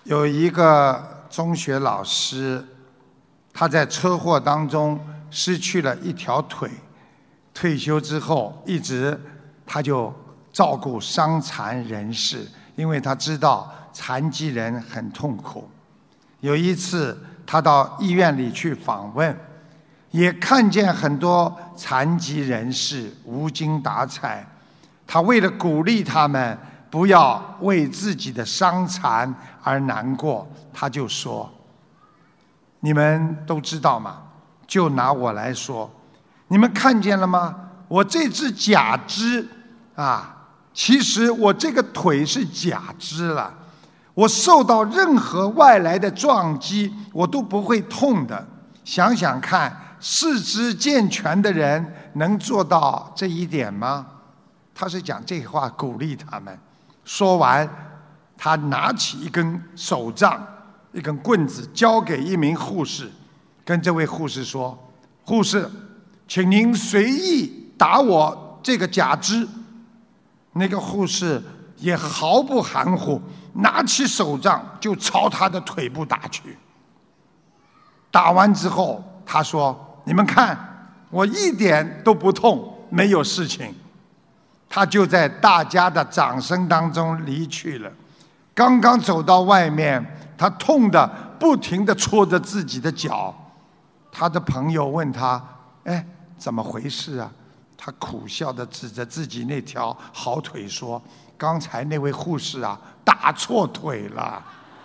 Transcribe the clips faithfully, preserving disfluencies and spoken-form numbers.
有一个中学老师，他在车祸当中失去了一条腿，退休之后一直他就照顾伤残人士，因为他知道残疾人很痛苦。有一次他到医院里去访问，也看见很多残疾人士无精打采，他为了鼓励他们不要为自己的伤残而难过，他就说，你们都知道吗？就拿我来说，你们看见了吗？我这只假肢啊，其实我这个腿是假肢了，我受到任何外来的撞击我都不会痛的。想想看，四肢健全的人能做到这一点吗？他是讲这话鼓励他们。说完，他拿起一根手杖，一根棍子，交给一名护士，跟这位护士说：“护士，请您随意打我这个假肢。”那个护士也毫不含糊，拿起手杖就朝他的腿部打去。打完之后，他说：“你们看，我一点都不痛，没有事情。”他就在大家的掌声当中离去了。刚刚走到外面，他痛得不停地戳着自己的脚。他的朋友问他：“哎，怎么回事啊？”他苦笑地指着自己那条好腿说：“刚才那位护士啊，打错腿了。”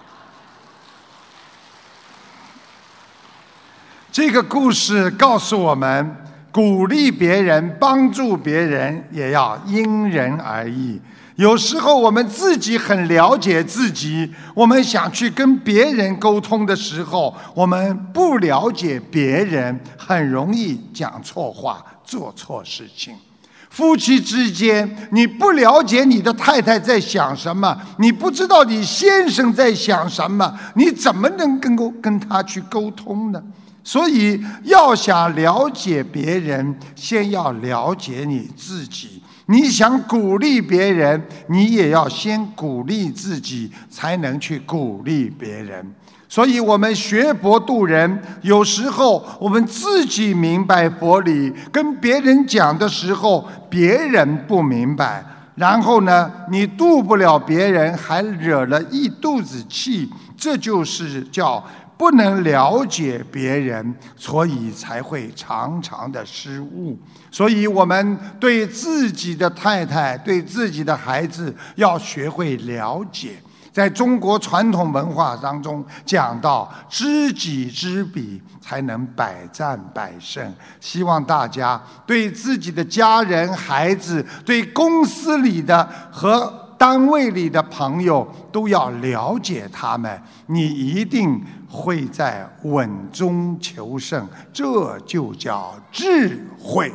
这个故事告诉我们，鼓励别人、帮助别人也要因人而异。有时候我们自己很了解自己，我们想去跟别人沟通的时候，我们不了解别人，很容易讲错话、做错事情。夫妻之间，你不了解你的太太在想什么，你不知道你先生在想什么，你怎么能跟跟他去沟通呢？所以要想了解别人，先要了解你自己。你想鼓励别人，你也要先鼓励自己，才能去鼓励别人。所以我们学佛度人，有时候我们自己明白佛理，跟别人讲的时候，别人不明白，然后呢，你度不了别人，还惹了一肚子气，这就是叫不能了解别人，所以才会常常的失误。所以我们对自己的太太、对自己的孩子要学会了解。在中国传统文化当中讲到，知己知彼，才能百战百胜。希望大家对自己的家人、孩子，对公司里的和单位里的朋友都要了解他们，你一定会在稳中求胜，这就叫智慧。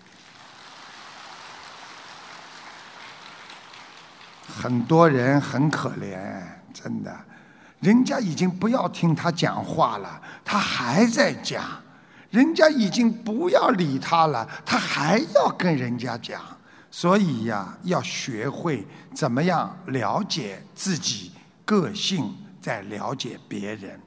很多人很可怜，真的，人家已经不要听他讲话了，他还在讲；人家已经不要理他了，他还要跟人家讲。所以呀，要学会怎么样了解自己个性，再了解别人。